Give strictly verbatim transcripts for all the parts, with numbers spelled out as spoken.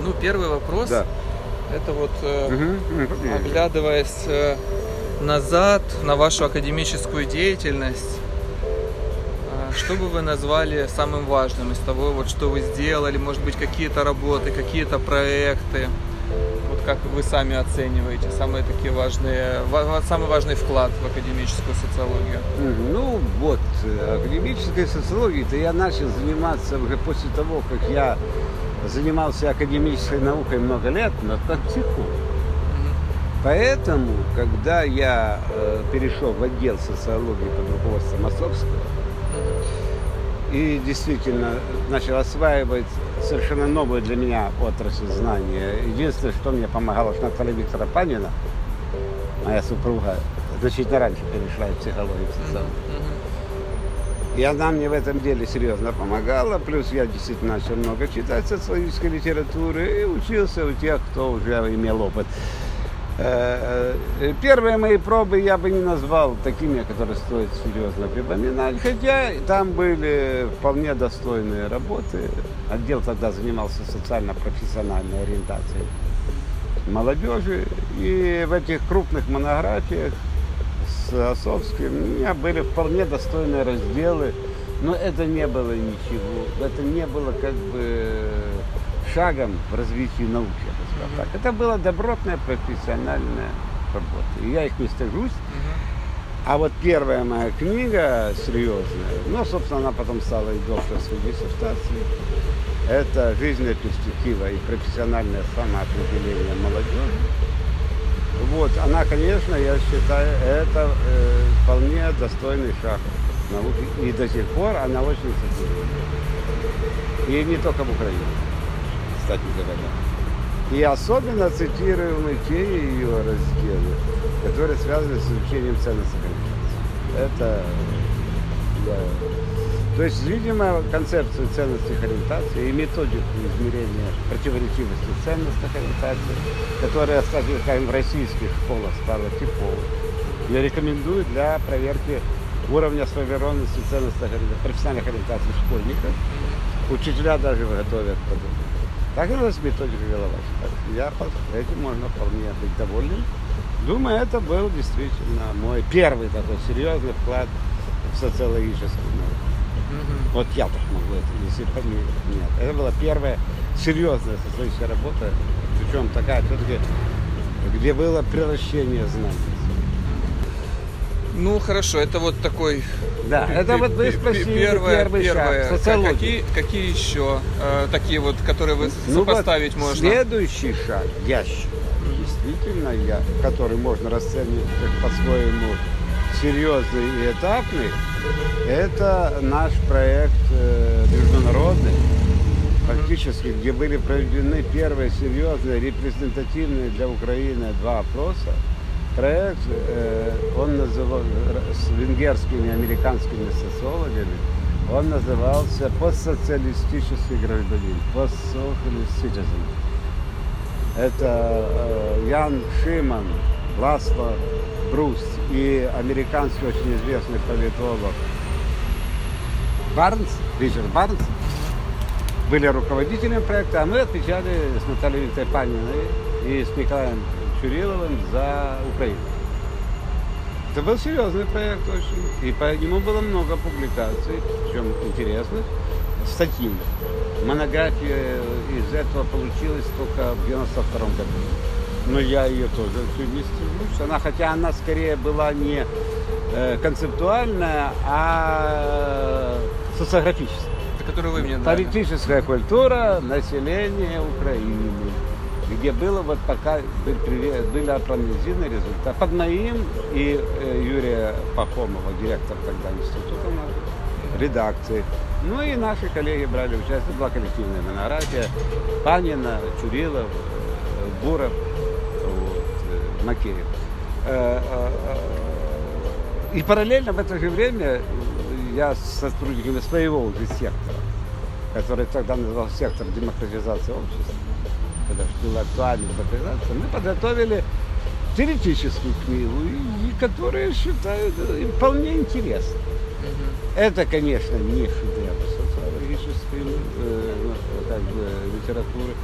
Ну, первый вопрос, Да. это вот, э, Угу. оглядываясь э, назад на вашу академическую деятельность, э, что бы вы назвали самым важным из того, вот, что вы сделали, может быть, какие-то работы, какие-то проекты, вот как вы сами оцениваете, самые такие важные, ва- самый важный вклад в академическую социологию? Ну вот, э, академической социологией-то я начал заниматься уже после того, как я занимался академической наукой много лет, но как психолог. Поэтому, когда я э, перешел в отдел социологии под руководством Осовского и действительно начал осваивать совершенно новую для меня отрасль знания, единственное, что мне помогало, что Наталья Викторовна Панина, моя супруга, значительно раньше перешла в психологию, в социологию. И она мне в этом деле серьезно помогала, плюс я действительно начал много читать социологической литературы и учился у тех, кто уже имел опыт. Первые мои пробы я бы не назвал такими, которые стоит серьезно припоминать, хотя там были вполне достойные работы. Отдел тогда занимался социально-профессиональной ориентацией молодежи, и в этих крупных монографиях с Осовским у меня были вполне достойные разделы, но это не было ничего, это не было как бы шагом в развитии науки, я бы сказал так. Это была добротная профессиональная работа, и я их не стыжусь. А вот первая моя книга серьезная, ну, собственно, она потом стала и докторской диссертацией, это «Жизненная перспектива и профессиональное самоопределение молодежи». Вот, она, конечно, я считаю, это э, вполне достойный шаг науки. И до сих пор она очень цитируема. И не только в Украине, кстати говоря. И особенно цитируемы те ее разделы, которые связаны с изучением ценностных ориентаций. Это, да. То есть, видимо, концепцию ценностных ориентаций и методику измерения противоречивости ценностных ориентаций, которая, скажем, в российских школах стала типовой, я рекомендую для проверки уровня осведомленности ценностных профессиональных ориентаций школьников. Учителя даже готовят подобное. Так и у нас методика велась. Я этим можно вполне быть доволен. Думаю, это был действительно мой первый такой серьезный вклад в социологическую науку. Mm-hmm. Вот я так могу это, если помнить. Нет, это была первая серьезная социологическая работа, причем такая все-таки, где было превращение знаний. Ну хорошо, это вот такой. Да, п- это п- вот вы п- спросили первое, первый первое. шаг. Социология. Какие, какие еще э, такие вот, которые вы Ну сопоставить вот можно? Следующий шаг, я считаю, действительно, я, который можно расценивать как по-своему серьезный и этапный, это наш проект э, международный, фактически, где были проведены первые серьезные, репрезентативные для Украины два опроса. Проект, э, он называл, с венгерскими и американскими социологами, он назывался «Постсоциалистический гражданин», «Post-socialist citizen». Это э, Ян Шиман, Ласло Бруст и американский очень известный политолог Барнс, Ричард Барнс, были руководителями проекта, а мы отвечали с Натальей Викторовной Паниной и с Николаем Чуриловым за Украину. Это был серьезный проект очень, и по нему было много публикаций, причем интересных, статей. Монография из этого получилась только в девяносто втором году. Но я ее тоже не стремлюсь. Она, хотя она скорее была не э, концептуальная, а социографическая. Которую вы мне дали. Политическая культура населения Украины, где было вот пока были, были проанализированы результаты под моим и э, Юрия Пахомова, директор тогда института нашего, редакции. Ну и наши коллеги брали участие. Это была коллективная монография. Панина, Чурилов, э, Буров, вот, э, Макеев. Э, э, э, и параллельно в это же время я с сотрудниками своего уже сектора, который тогда назывался сектор демократизации общества, когда было актуально демократизация, мы подготовили теоретическую книгу, и, и которую я считаю вполне интересной. Mm-hmm. Это, конечно, не шедевр социологической э, как бы, литературы,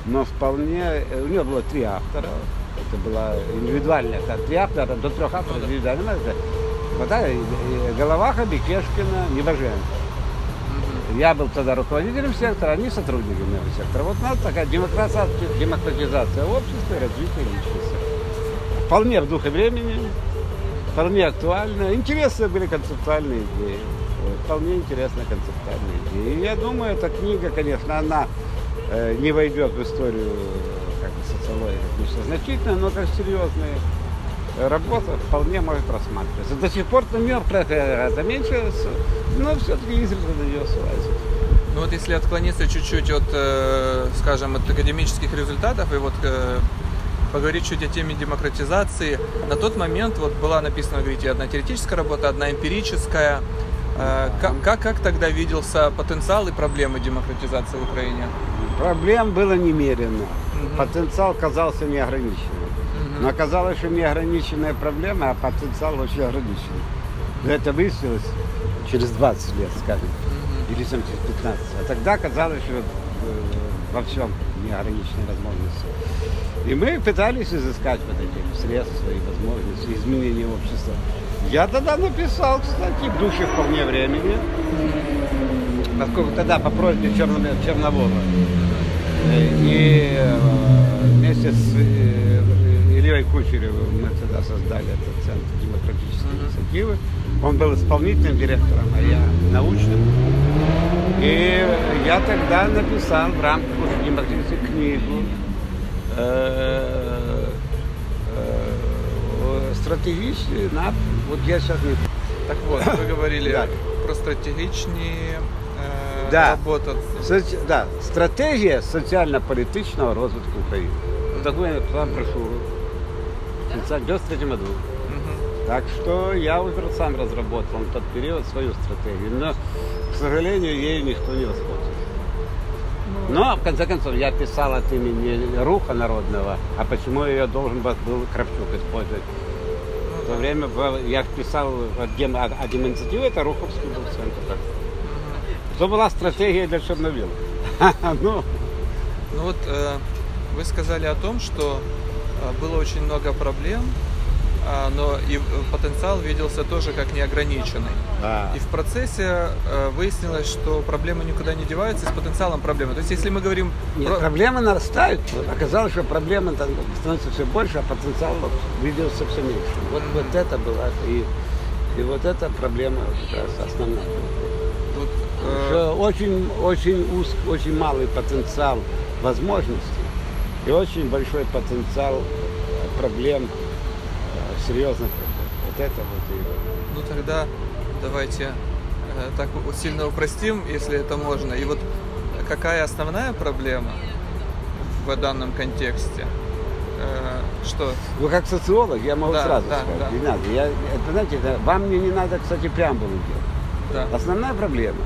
но вполне, у него было три автора, это была индивидуальная, три автора, до трех авторов индивидуальная, вот так, Головаха, Бекешкина, Небоженко. Я был тогда руководителем сектора, они сотрудниками сектора. Вот надо такая демократизация, демократизация общества и развитие личности. Вполне в духе времени, вполне актуально. Интересные были концептуальные идеи. Вполне интересные концептуальные идеи. И я думаю, эта книга, конечно, она э, не войдет в историю как бы, социологии как нечто значительное, но как серьезная работа вполне может рассматриваться. До сих пор на нее гораздо меньше, но все-таки изредка на нее ссылается. Ну вот если отклониться чуть-чуть от, э, скажем, от академических результатов и вот э, поговорить чуть о теме демократизации, на тот момент вот была написана, говорите, одна теоретическая работа, одна эмпирическая. Э, как, как, как тогда виделся потенциал и проблемы демократизации в Украине? Проблем было немерено. Угу. Потенциал казался неограниченным. Но оказалось, что неограниченная проблема, а потенциал очень ограниченный. Но это выяснилось через двадцать лет, скажем, или там через пятнадцать. А тогда казалось, что во всем неограниченные возможности. И мы пытались изыскать вот эти средства и возможности изменения общества. Я тогда написал, кстати, в духе вполне времени, поскольку тогда по просьбе Чернового и вместе с Ильей Кучеревым мы тогда создали этот центр демократической инициативы. Он был исполнительным директором, а я научным. И я тогда написал в рамках демократической книгу э, э, стратегический, на, вот я сейчас не... Так вот, вы говорили да. про стратегичные э, да. работу. Соци... Да, стратегия социально-політичного розвитку України. Такую я вам прошу. В девяносто третьем году. Угу. Так что я уже сам разработал на тот период свою стратегию, но, к сожалению, ею никто не воспользовался. Но, в конце концов, я писал от имени Руха народного, а почему ее должен был Кравчук использовать? В то время я писал от деминициативы, это Руховский был центр. Это была стратегия для Черновила. Ну вот вы сказали о том, что было очень много проблем, но и потенциал виделся тоже как неограниченный. Да. И в процессе выяснилось, что проблемы никуда не деваются, и с потенциалом проблемы. То есть, если мы говорим... Нет, про... проблемы нарастают. Оказалось, что проблемы становятся все больше, а потенциал виделся все меньше. Вот, mm-hmm. вот это была. И, и вот эта проблема как раз основная. Вот, э... Очень, очень узкий, очень малый потенциал возможностей и очень большой потенциал проблем, серьезных проблем. Вот это вот и... Ну тогда давайте э, так сильно упростим, если это можно. И вот какая основная проблема в данном контексте? Э, что? Ну как социолог я могу да, сразу да, сказать. Да. Не надо. Я, это, знаете, это, вам мне не надо, кстати, преамбулу делать. Да. Основная проблема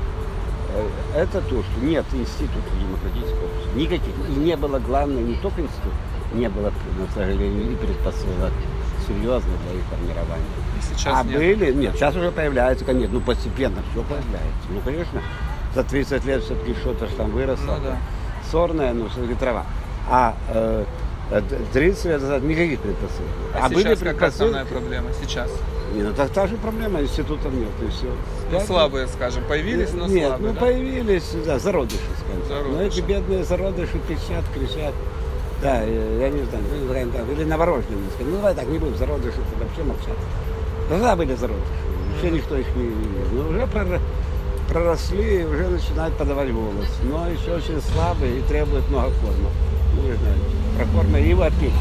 это то, что нет института демократического общества. Никаких. И не было, главное, не только институт, не было, к сожалению, и предпосылок серьезных для их формирования. И сейчас а нет. были, нет, сейчас уже появляются, конечно, ну постепенно все появляется. Ну, конечно, за тридцать лет все-таки что-то ж там выросло. Ну, да. Сорная, ну, все-таки трава. А э, тридцать лет назад никаких предпосылок. А, а сейчас были предпосылки... какая основная проблема сейчас? Не, ну так та же проблема, институтов нет, и все. Ну, слабые, скажем, появились, но нет, слабые, ну да? появились, да, зародыши, скажем. Зародыши. Но эти бедные зародыши кричат, кричат. Да, я не знаю, или новорожденные. Ну давай так, не будем зародыши, это вообще молчат. Тогда были зародыши, вообще никто их не видел. Но уже проросли, уже начинают подавать голос. Но еще очень слабые и требуют много корма. Ну, вы знаете, про корма и его опеки.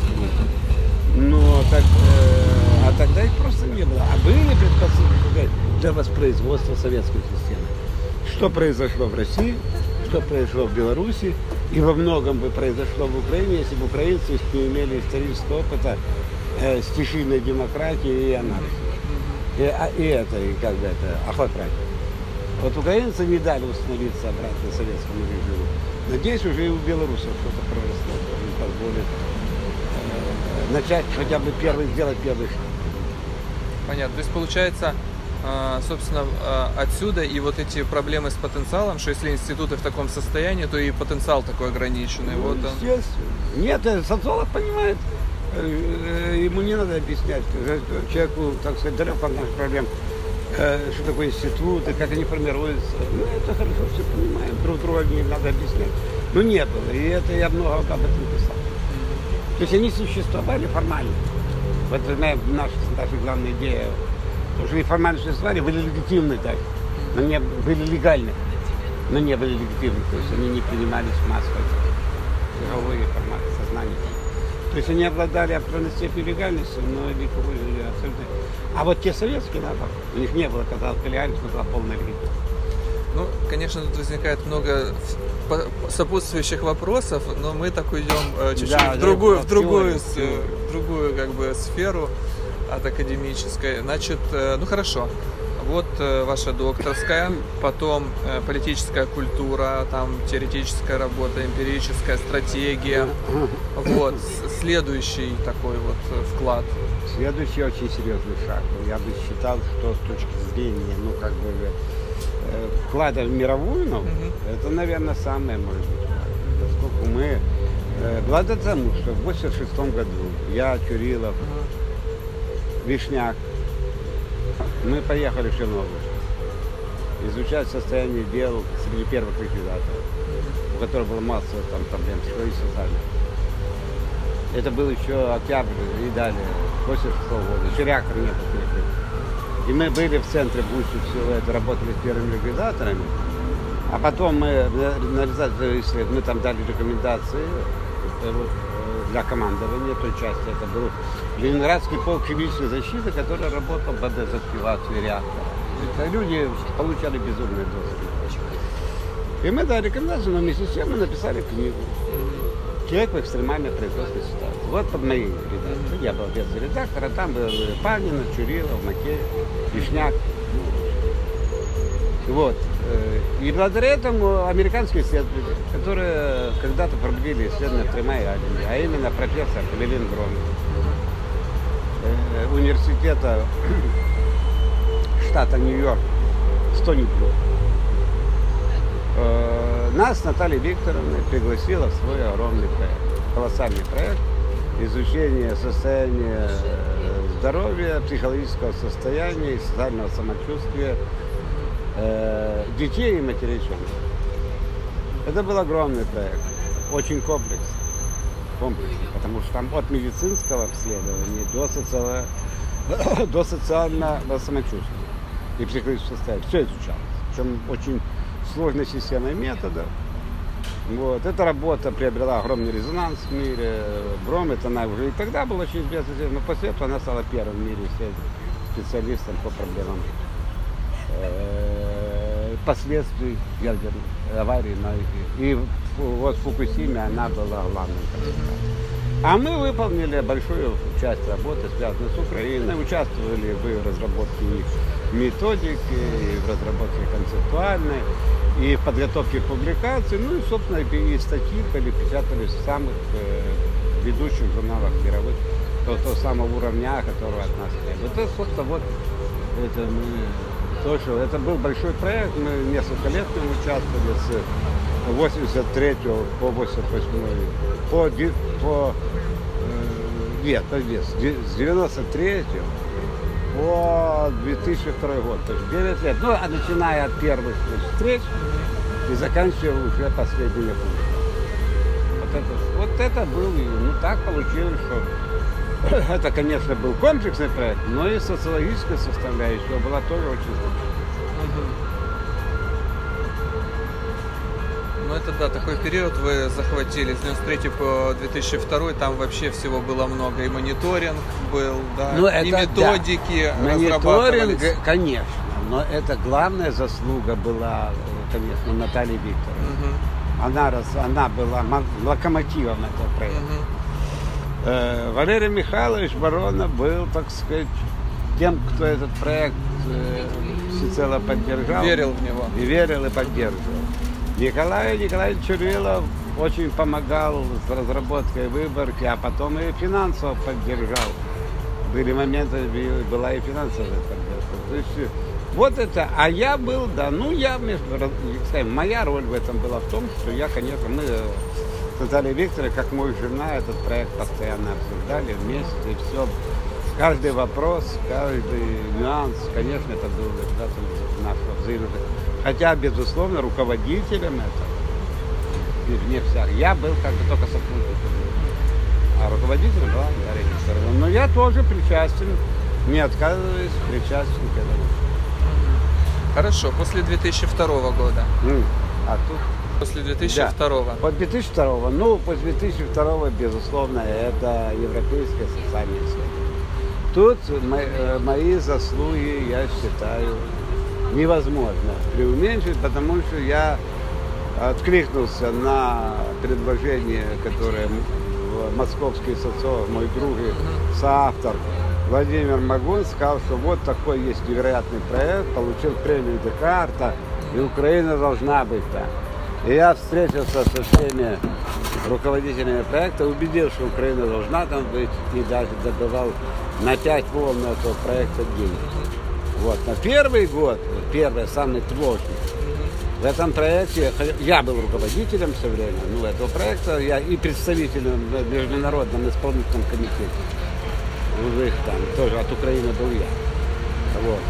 Но так, э, а тогда их просто не было. А были предпосылки для воспроизводства советской системы. Что произошло в России, что произошло в Беларуси, и во многом бы произошло в Украине, если бы украинцы не имели исторического опыта э, стихийной демократии и анархии. И, а, и это, и как бы это, охлопратия. Вот украинцы не дали установиться обратно советскому режиму. Надеюсь, уже и у белорусов что-то проросло, что им позволит начать хотя бы первый, сделать первый шаг. Понятно. То есть получается, А, собственно, а, отсюда и вот эти проблемы с потенциалом, что если институты в таком состоянии, то и потенциал такой ограниченный. Ну, вот он. естественно. Нет, э, социолог понимает, э, э, ему не надо объяснять. Э, Человеку, так сказать, далеко от наших проблем, э, что такое институты, как они формируются. Ну, это хорошо, все понимаем, друг друга не надо объяснять. Но не было, и это я много об этом писал. То есть они существовали формально. Вот наша, наша главная идея. Потому что неформально существовали, были легитимны так, но не были легальны, но не были легитимны. То есть они не принимались массово, мировой формат сознания. То есть они обладали определенной степенью легальности, но никакой абсолютно. А вот те советские, наоборот, у них не было, казалось, легальности, но была полная легитимность. Ну, конечно, тут возникает много сопутствующих вопросов, но мы так уйдем э, чуть-чуть Да, в да, другую, да, в другую, теорию, с- теорию. в другую как бы сферу от академической. Значит, э, ну хорошо. Вот э, ваша докторская, потом э, политическая культура, там теоретическая работа, эмпирическая стратегия. Вот с- следующий такой вот э, вклад. Следующий очень серьезный шаг. Я бы считал, что с точки зрения, ну, как бы, э, вклада в мировую науку, Мгм. это, наверное, самое, может быть, важное. Поскольку мы, э, благодаря тому, что в восемьдесят шестом году я, Чурилов, Вишняк, мы поехали в Чернобыль изучать состояние дел среди первых ликвидаторов, у которых было масса там проблем с и социальных. Это был еще октябрь и далее, восемьдесят шестого года, еще реактор не был перекрыт. И мы были в центре Бучи, всего это, работали с первыми ликвидаторами, а потом мы на результате исследований, мы там дали рекомендации э, вот, э, для командования той части. Это был Ленинградский полк химической защиты, который работал по дезактивации реактора. Это люди получали безумные дозы. И мы дали рекомендации, но вместе с тем мы написали книгу «Человек в экстремальной производственной ситуации». Вот под моей редакцией. Я был первый редактор, а там был Панина, Чурилов, Макеев, Вишняк. Вот. И благодаря этому американские исследователи, которые когда-то проводили исследования в Тремай Аллене, а именно профессор Левин Громов, э, университета штата Нью-Йорк, Стони Брук, э, нас, Наталья Викторовна, пригласила в свой огромный проект, колоссальный проект изучения состояния э, здоровья, психологического состояния и социального самочувствия э, детей и матерей Чернобыля. Это был огромный проект, очень комплексный, комплексный, потому что там от медицинского обследования до, социально, до социального самочувствия и психологического состояния. Все изучалось. Причем очень сложной системой методов. Вот. Эта работа приобрела огромный резонанс в мире. Бром, это она уже и тогда была очень известна, но после этого она стала первым в мире специалистом по проблемам э, последствий ядерной аварии. И вот в Фукусиме она была главным консультантом. А мы выполнили большую часть работы, связанную с Украиной, участвовали в разработке методики, и в разработке концептуальной, и в подготовке публикаций, ну и, собственно, и статьи были печатались в самых э, ведущих журналах мировых, то, того самого уровня, которого от нас требует. Это, собственно, вот это мы тоже, это был большой проект, мы несколько лет в нем участвовали с восемьдесят третьего по восемьдесят восьмой, по, по э, нет, с девяносто третьего по две тысячи второй год, то есть девять лет, ну, а начиная от первых встреч и заканчивая уже последними пунктами. Вот это, вот это был, ну, так получилось, что это, конечно, был комплексный проект, но и социологическая составляющая была тоже очень значительная. Ну это да, такой период вы захватили с девяносто третьего по две тысячи второй, там вообще всего было много, и мониторинг был, да, Ну, и это, методики да. разрабатывались. Мониторинг, конечно, но это главная заслуга была, конечно, Натальи Викторовны. Мгм. Она, раз, она была локомотивом этого проекта. Мгм. Э, Валерий Михайлович Баронов был, так сказать, тем, кто этот проект э, всецело поддержал. Верил в него. И верил, и поддерживал. Николай Николаевич Чурилов очень помогал с разработкой выборки, а потом и финансово поддержал. Были моменты, была и финансовая поддержка. То есть Вот это, а я был, да, ну я, между, скажем, моя роль в этом была в том, что я, конечно, мы с Натальей Викторовной, как мой жена, этот проект постоянно обсуждали вместе, и все, каждый вопрос, каждый нюанс, конечно, это был результатом нашего взаимного. Хотя, безусловно, руководителем этого, вне всех, я был как бы только сотрудником, а руководителем была Дарья Викторовна. Но я тоже причастен, не отказываюсь, причастен к этому. Хорошо, после две тысячи второго года. Ну, а тут... После две тысячи второго. Да. После две тысячи второго. Ну, после две тысячи второго, безусловно, это европейское социальное исследование. Тут мои, мои заслуги, я считаю, невозможно преуменьшить, потому что я откликнулся на предложение, которое московский социолог, мой друг и соавтор Владимир Магун сказал, что вот такой есть невероятный проект, получил премию Декарта, и Украина должна быть там. И я встретился со всеми руководителями проекта, убедил, что Украина должна там быть, и даже добывал на пять волн этого проекта денег. Вот. На первый год, первый, самый сложный, в этом проекте, я был руководителем все время, ну, этого проекта, я и представителем в Международном исполнительном комитете. Их там тоже от Украины был я. Вот.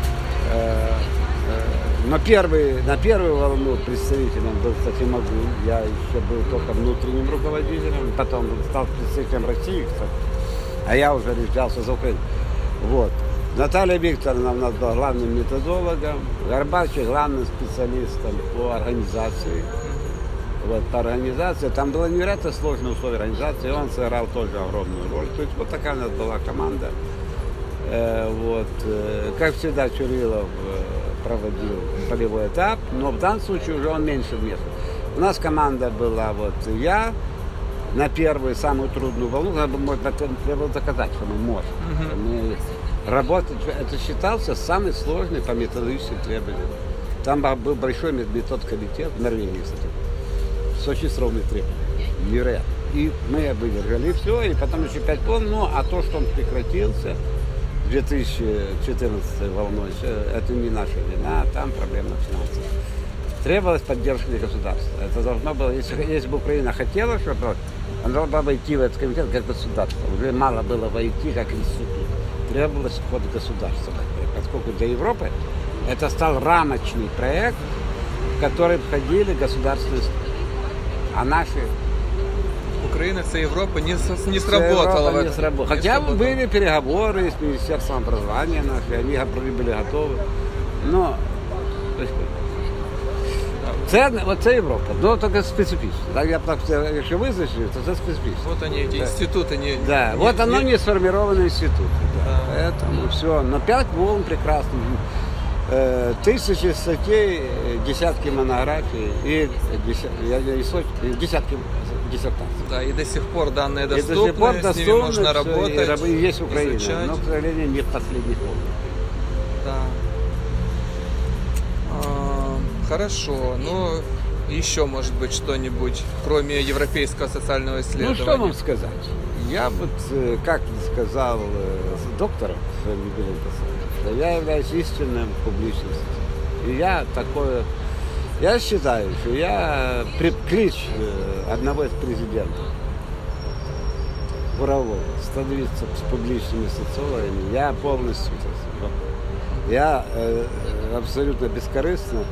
Но первый, на первую волну представителем был, кстати, Магун. Я еще был только внутренним руководителем, потом стал представителем России, кстати. А я уже решался за Украину. Вот. Наталья Викторовна у нас была главным методологом, Горбачев главным специалистом по организации. Вот, по организации. Там было невероятно сложные условия организации, и он сыграл тоже огромную роль. То есть вот такая у нас была команда. Э, вот. Э, как всегда, Чурилов э, проводил полевой этап, но в данном случае уже он меньше вмешивался. У нас команда была вот я на первую, самую трудную волну, требовало доказать, что мы можем. Uh-huh. Мы работать, это считался самый сложный по методологическим требованиям. Там был большой метод-комитет в Норвегии, кстати, с очень строгими требованиями. Невероятно. И мы выдержали, и все, и потом еще пять волн, ну, а то, что он прекратился в две тысячи четырнадцатой волной, это не наша вина, там проблема финансов. Требовалась поддержка государства. Это должно было, если, если бы Украина хотела, чтобы она должна войти в этот комитет как государство. Уже мало было войти как институт. Требовалось вход государства. Поскольку для Европы это стал рамочный проект, в который входили государственные страны. А наши... Украина, це Европа не, не сработала. Европа не сработала. Хотя не были переговоры с Министерством образования наши, они были готовы. Но... Це, це Європа, но только специфично. Так, я так, якщо визначив, то це специфично. Вот они, эти да. институты. Не, да, не, вот не, оно не сформированный институт. Да. Да. Поэтому все, но пять волн прекрасно. Э, тысячи статей, десятки монографий и, десятки, и сотни, десятки диссертаций. Да, и до сих пор данные доступны, и до сих пор с доступны, ними можно работать, и есть Украина, изучать. но, к сожалению, не в последних волнах. Да. Хорошо, ну еще может быть что-нибудь, кроме европейского социального исследования? Ну что вам сказать? Я вот, как сказал доктор, что я являюсь истинным публичным. И я такое, я считаю, что я клич одного из президентов Бурового становиться с публичными социологами, я полностью, я э, абсолютно бескорыстно.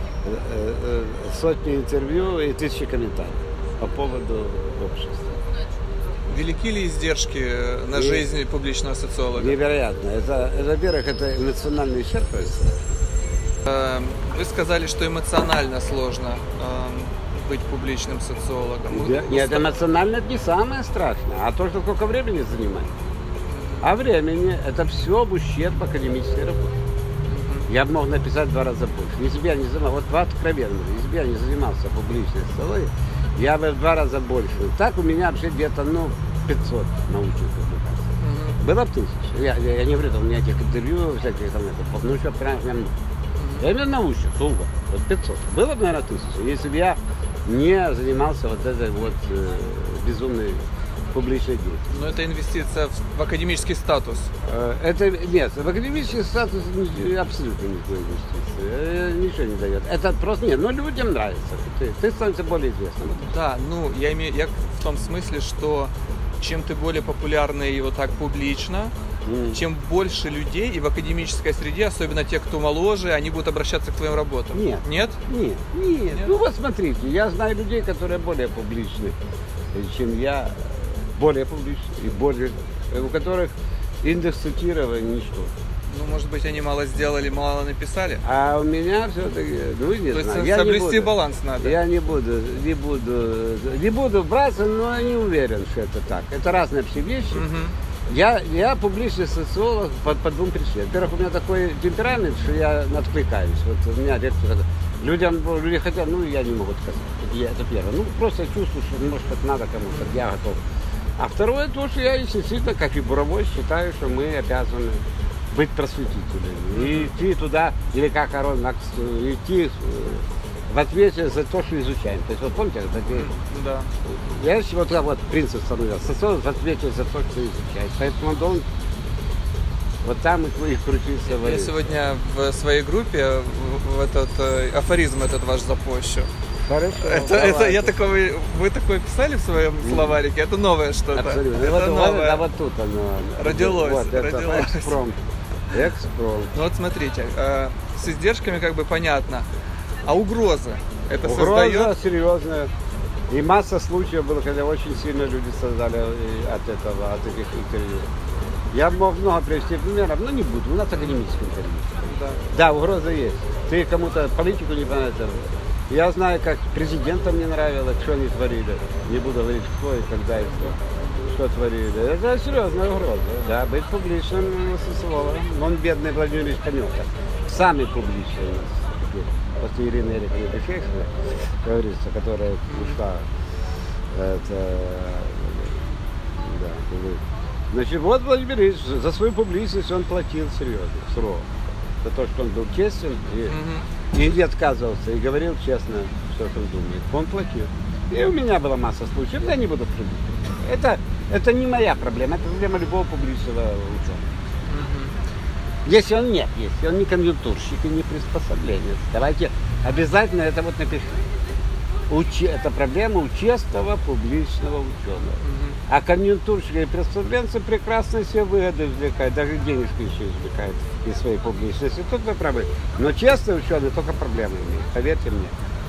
Сотни интервью и тысячи комментариев по поводу общества. Велики ли издержки на и жизнь публичного социолога? Невероятно. Это, во-первых, это эмоционально исчерпывается. Вы сказали, что эмоционально сложно быть публичным социологом. Нет, нет, эмоционально это не самое страшное, а то, что сколько времени занимает. А времени это все в ущерб академической работе. Я бы мог написать в два раза больше. Если бы я не занимался, вот два откровенно, если бы я не занимался публичной социологией, я бы в два раза больше. Так у меня вообще где-то, ну, пятьсот научных публикаций. Mm-hmm. Было бы тысяча. Я, я, я не говорю, у меня этих интервью, всяких там, это, ну, еще прям, прям, я именно научных, сугубо, вот пятьсот. Было бы, наверное, тысяча, если бы я не занимался вот этой вот э, безумной публичной деятельности. Но это инвестиция в, в академический статус. Это нет, в академический статус абсолютно никакой инвестиции. Ничего не дает. Это просто нет. Но людям нравится. Ты, ты становишься более известным. Да, ну я имею я в том смысле, что чем ты более популярный вот так публично, mm. чем больше людей и в академической среде, особенно те, кто моложе, они будут обращаться к твоим работам. Нет. Нет? Нет. Нет. Нет. Ну вот смотрите, я знаю людей, которые более публичны, чем я, более публичны и более, у которых индекс цитирования ничто. Ну, может быть, они мало сделали, мало написали? А у меня все-таки, ну, не То знаю. есть я соблюсти не баланс надо? Я не буду, не буду, не буду браться, но не уверен, что это так. Это разные все вещи. Угу. Я, я публичный социолог по, по двум причинам. Во-первых, у меня такой темперамент, что я откликаюсь. Вот у меня редко людям, люди хотят, ну, я не могу сказать. Я, это первое. Ну, просто чувствую, что, может, это надо кому-то, я готов. А второе, то, что я действительно, как и Буровой, считаю, что мы обязаны быть просветителями. И идти туда, или как Карл Маркс, идти в ответе за то, что изучаем. То есть, вот помните, это, да. Я вот как вот принцип становился. Социолог в ответе за то, что изучает. Поэтому он должен вот там и крутиться. Я сегодня в своей группе в этот афоризм этот ваш запущу. Хорошо. Это, это я такой, вы такой писали в своем словарике? Это новое что-то. Абсолютно. Это вот, новое. А вот тут оно родилось. Вот, родилось. Это экспромт. Экспромт. Ну вот смотрите, э, с издержками как бы понятно. А угрозы? Это Угроза создает? серьезная. И масса случаев было, когда очень сильно люди страдали от этого, от этих интервью. Я мог много привести примеров, но не буду. У нас академическое интервью. Да. Да, угроза есть. Ты кому-то политику не понравится. Я знаю, как президентам не нравилось, что они творили. Не буду говорить, кто и когда и что, что творили. Это серьезная угроза. Да, быть публичным социологом. Он, бедный Владимир Ильич, понял так. Самый публичный у нас теперь. После Ирины Эриковны Бешевской, говорится, которая ушла. Это, да, значит, вот Владимир Ильич за свою публичность он платил серьезно, срок. За то, что он был честен и, mm-hmm. и не отказывался, и говорил честно, все, что он думает. Он платил. И у меня была масса случаев, я не буду трудить. Это, это не моя проблема, это проблема любого публичного ученого. Mm-hmm. Если он нет, если он не конъюнктурщик и не приспособленец, давайте обязательно это вот напишем. Учи, это проблема у честного публичного ученого. Mm-hmm. А конъюнктурщики и приспособленцы прекрасно себе выгоды извлекают, даже денежки еще извлекают из своей публичности. Тут вы правы. Но честные ученые только проблемы имеют, поверьте мне.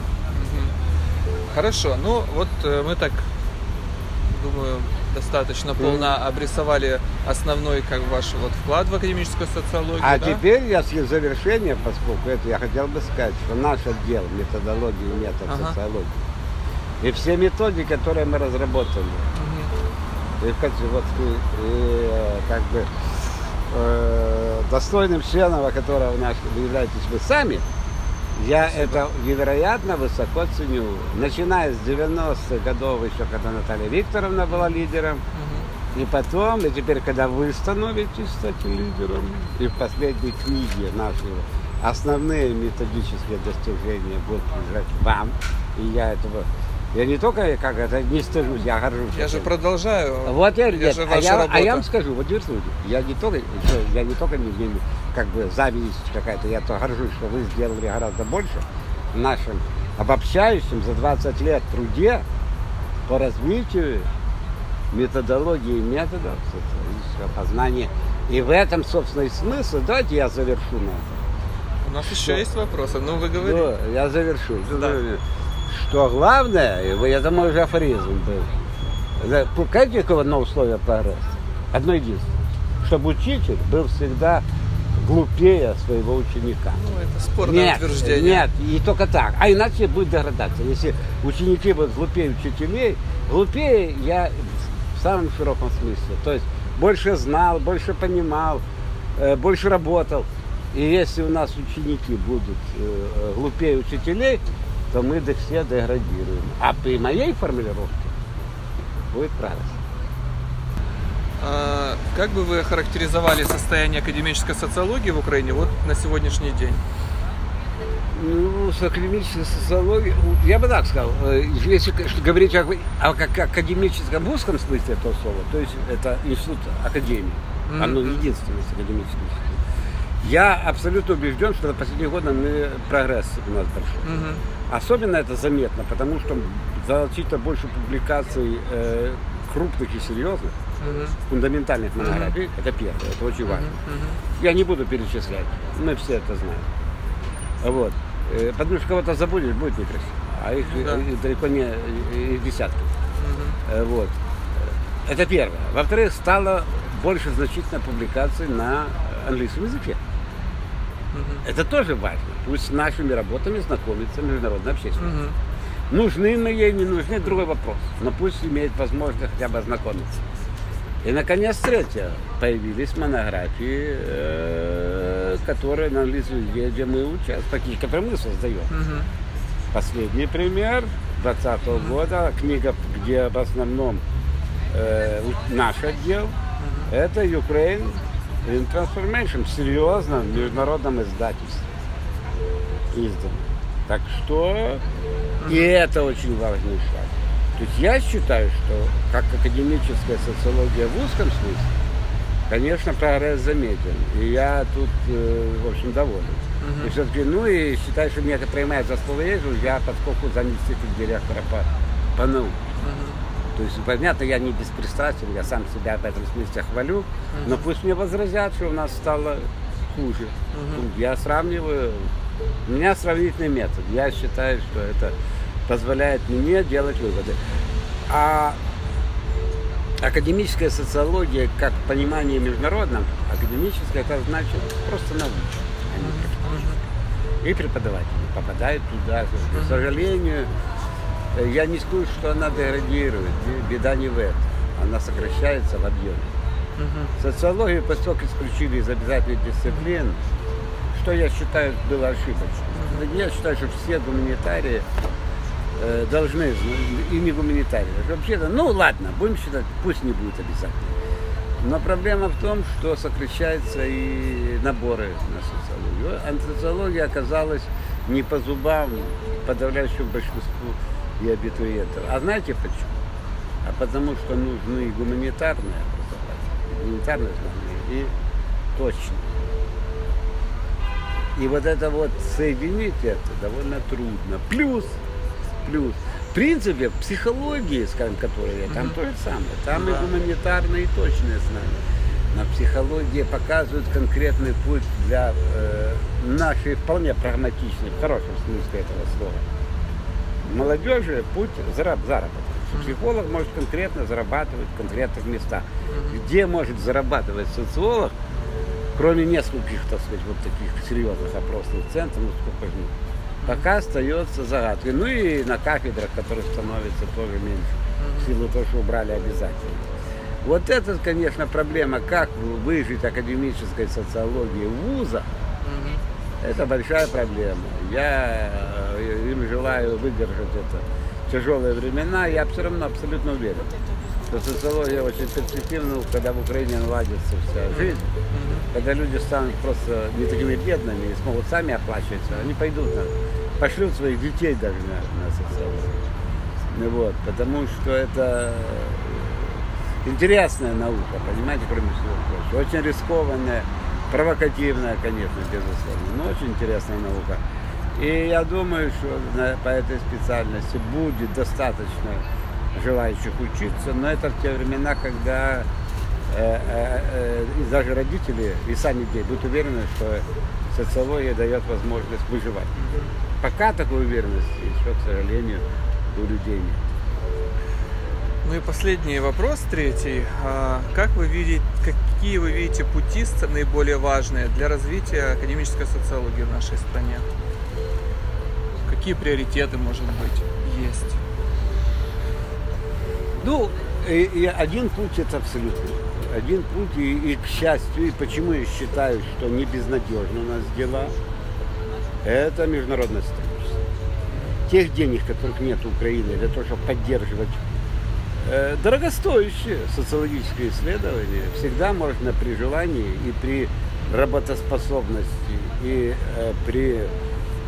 Mm-hmm. Хорошо, ну вот мы так, думаю, достаточно полно mm-hmm. обрисовали основной как ваш вот вклад в академическую социологию. А да? теперь я с завершения, поскольку это я хотел бы сказать, что наш отдел методологии и метод ага. социологии и все методики, которые мы разработали, mm-hmm. и, вот, и, как бы э, достойным членом, которого у нас являетесь вы сами, я Спасибо. Это невероятно высоко ценю. Начиная с девяностых годов, еще когда Наталья Викторовна была лидером, угу. и потом, и теперь, когда вы становитесь, кстати, лидером, и в последней книге нашей основные методические достижения будут лежать вам, и я этого, я не только, как это, не стыжусь, я горжусь. Я же продолжаю. Вот я, я нет, же а, я, а я вам работа. скажу, вот держите, я не только, я не только не, не как бы зависть какая-то, я то горжусь, что вы сделали гораздо больше в нашем обобщающем за двадцать лет труде по развитию методологии и методов социологического познания. И в этом, собственно, и смысл. Давайте я завершу на это. У нас что... еще есть вопросы, ну вы говорите. Ну, я завершу. Да. Что главное, это мой же афоризм был. Какое одно условие прогресса? Одно единственное. Чтобы учитель был всегда глупее своего ученика. Ну, это спорное нет, утверждение. Нет, и только так. А иначе будет деградация. Если ученики будут глупее учителей, глупее я в самом широком смысле. То есть больше знал, больше понимал, э, больше работал. И если у нас ученики будут э, глупее учителей, то мы все деградируем. А при моей формулировке будет правильно. А как бы вы охарактеризовали состояние академической социологии в Украине вот на сегодняшний день? Ну, с академической социологией, я бы так сказал, если говорить о, о как академическом в узком смысле этого слова, то есть это институт академии, mm-hmm. оно единственное академическое институт. Я абсолютно убежден, что за последние годы мы, прогресс у нас большой. Mm-hmm. Особенно это заметно, потому что значительно больше публикаций э, крупных и серьезных, mm-hmm. фундаментальных монографий, mm-hmm. это первое, это очень важно. Mm-hmm. Я не буду перечислять, мы все это знаем. Вот. Потому что кого-то забудешь, будет некрасиво. А их, ну, да. их далеко не их десятки. Угу. Вот. Это первое. Во-вторых, стало больше значительно публикаций на английском языке. Угу. Это тоже важно. Пусть с нашими работами знакомится международная общественность. Угу. Нужны мы ей, не нужны, другой вопрос. Но пусть имеет возможность хотя бы ознакомиться. И, наконец, третье. Появились монографии, э, которые на английском языке, где мы участвуем, которые мы создаем. Uh-huh. Последний пример двадцатого uh-huh. года, книга, где в основном э, наш отдел, uh-huh. это Ukraine in Transformation, в серьезном международном издательстве издан. Так что uh-huh. и это очень важный шаг. То есть я считаю, что как академическая социология в узком смысле, конечно, прогресс заметен. И я тут, э, в общем, доволен. Uh-huh. И все-таки, ну и считаю, что меня это принимает за слово «езжу», я поскольку заместитель директора по, по науке. Uh-huh. То есть, понятно, я не беспристрастен, я сам себя в этом смысле хвалю, uh-huh. но пусть мне возразят, что у нас стало хуже. Uh-huh. Я сравниваю, у меня сравнительный метод. Я считаю, что это позволяет мне делать выводы. А академическая социология, как понимание международном, академическая, это значит просто научно. И преподаватели попадают туда. К сожалению, я не скажу, что она деградирует. Беда не в этом. Она сокращается в объеме. Социологию поскольку исключили из обязательных дисциплин, что я считаю было ошибочным. Я считаю, что все гуманитарии должны, и не гуманитарии. Вообще-то, ну ладно, будем считать, пусть не будет обязательно. Но проблема в том, что сокращаются и наборы на социологию. А социология оказалась не по зубам подавляющему большинству и абитуриентов. А знаете почему? А потому что нужны гуманитарные образования, гуманитарные знания и точно. И вот это вот соединить это довольно трудно. Плюс Плюс. В принципе, в психологии, скажем, которая там mm-hmm. то же самое. Там mm-hmm. и гуманитарные, и точные знания. Но психология показывает конкретный путь для э, нашей вполне прагматичной, в хорошем смысле этого слова, молодежи путь зараб- заработка. Mm-hmm. Психолог может конкретно зарабатывать в конкретных местах. Mm-hmm. Где может зарабатывать социолог, кроме нескольких, так сказать, вот таких серьезных опросных центров, ну, сколько же, пока остается загадкой. Ну и на кафедрах, которые становятся тоже меньше, mm-hmm. в силу того, что убрали обязательно. Вот это, конечно, проблема, как выжить академической социологии в вузах, mm-hmm. это большая проблема. Я им желаю выдержать это тяжелые времена, я все равно абсолютно уверен, что социология очень перспективна, когда в Украине наладится вся жизнь, mm-hmm. когда люди станут просто не такими бедными и смогут сами оплачиваться, они пойдут, на, пошлют своих детей даже на, на социологию. Ну, вот, потому что это интересная наука, понимаете, кроме всего прочего. Очень рискованная, провокативная, конечно, безусловно, но очень интересная наука. И я думаю, что на, по этой специальности будет достаточно желающих учиться, но это в те времена, когда э, э, э, и даже родители и сами дети будут уверены, что социология дает возможность выживать. Пока такой уверенности еще, к сожалению, у людей нет. Ну и последний вопрос, третий. Как вы видите, какие вы видите пути наиболее важные для развития академической социологии в нашей стране? Какие приоритеты, может быть, есть? Ну, и, и один путь это абсолютно. Один путь, и, и к счастью, и почему я считаю, что не безнадежны у нас дела, это международное сотрудничество. Тех денег, которых нет у Украины, для того, чтобы поддерживать э, дорогостоящие социологические исследования, всегда можно при желании и при работоспособности, и э, при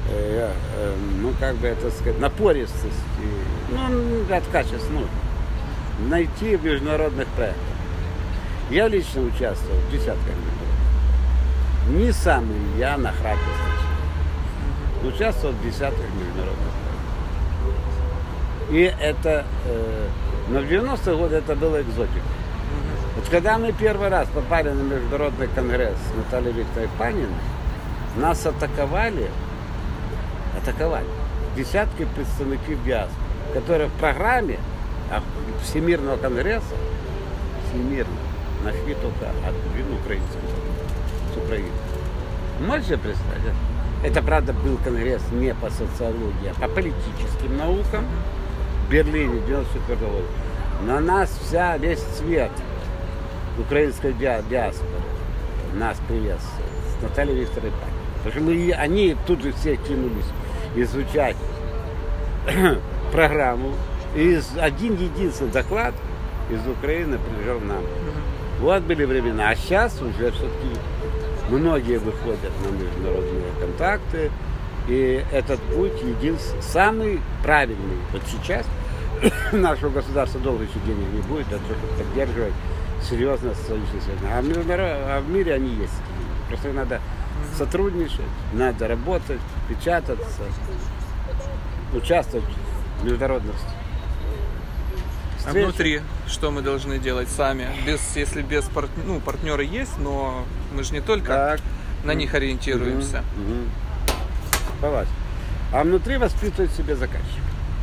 э, э, ну, как бы это сказать, напористости, ну, от качеств, ну, найти в международных проектах. Я лично участвовал в десятках международных. Не самый я нахрапистый. Участвовал в десятках международных проектов. И это, э, но в девяностые годы это было экзотика. Вот когда мы первый раз попали на международный конгресс с Натальей Викторовной Паниной, нас атаковали, атаковали десятки представников диаспоры, которые в программе Всемирного конгресса, Всемирного, нашли только одну украинскую, с Украины. Можете представить? Это, правда, был конгресс не по социологии, а по политическим наукам в Берлине девяносто четвёртого года. На нас вся, весь цвет украинской диаспоры нас приветствует с Натальей Викторовной Паниной. Потому что мы, они тут же все кинулись изучать программу. И один единственный доклад из Украины прилежал нам. Вот были времена. А сейчас уже все-таки многие выходят на международные контакты. И этот путь единственный, самый правильный. Вот сейчас нашего государства долго еще денег не будет для того, чтобы поддерживать серьезно социалистические связи. А в, международ... а в мире они есть. Просто надо сотрудничать, надо работать, печататься, участвовать в международных встречах. А внутри что мы должны делать сами? Без, если без парт... ну, партнеры есть, но мы же не только так. на них ориентируемся. Угу, угу. А внутри воспитывать себе заказчика.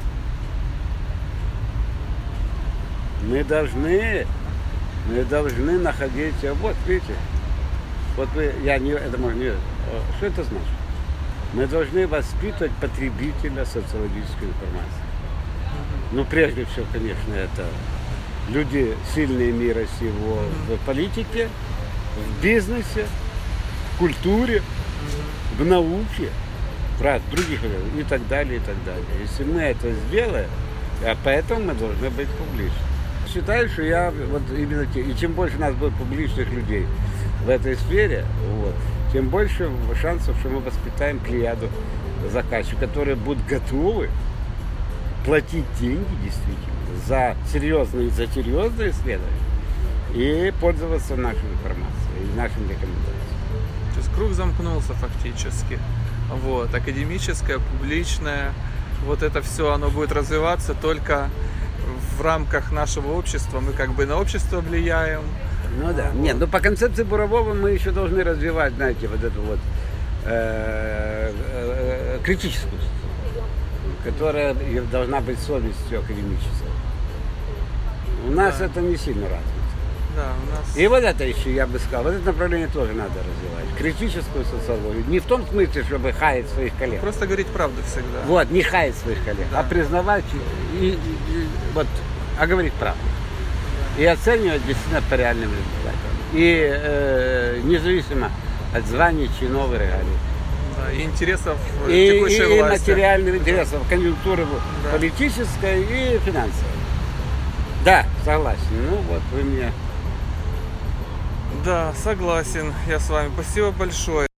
Мы должны, мы должны находить, вот видите, вот вы, я не, это можно не, что это значит? Мы должны воспитывать потребителя социологической информации. Ну, прежде всего, конечно, это люди сильные мира сего в политике, в бизнесе, в культуре, в науке, в других и так далее, и так далее. Если мы это сделаем, а поэтому мы должны быть публичны. Считаю, что я вот именно те, и чем больше у нас будет публичных людей в этой сфере, вот, тем больше шансов, что мы воспитаем плеяду заказчиков, которые будут готовы платить деньги действительно за серьезные, за серьезные исследования и пользоваться нашей информацией и нашими рекомендациями. То есть круг замкнулся фактически. Вот, академическое, публичное, вот это все, оно будет развиваться только в рамках нашего общества. Мы как бы на общество влияем. Ну да. Нет, ну по концепции Бурового мы еще должны развивать, знаете, вот эту вот э, э, критическую, которая должна быть совестью академической. У нас да. это не сильно развито. Да, у нас... И вот это еще, я бы сказал, вот это направление тоже надо развивать. Критическую социологию. Не в том смысле, чтобы хаять своих коллег. Просто говорить правду всегда. Вот, не хаять своих коллег, да. а признавать и, и, и вот, а говорить правду. И оценивать действительно по реальным результатам. И э, независимо от званий, чинов и регалий. Да, и интересов и, текущей и, власти. И материальных интересов, конъюнктуры да. политической и финансовой. Да, согласен. Ну вот, вы меня... Да, согласен я с вами. Спасибо большое.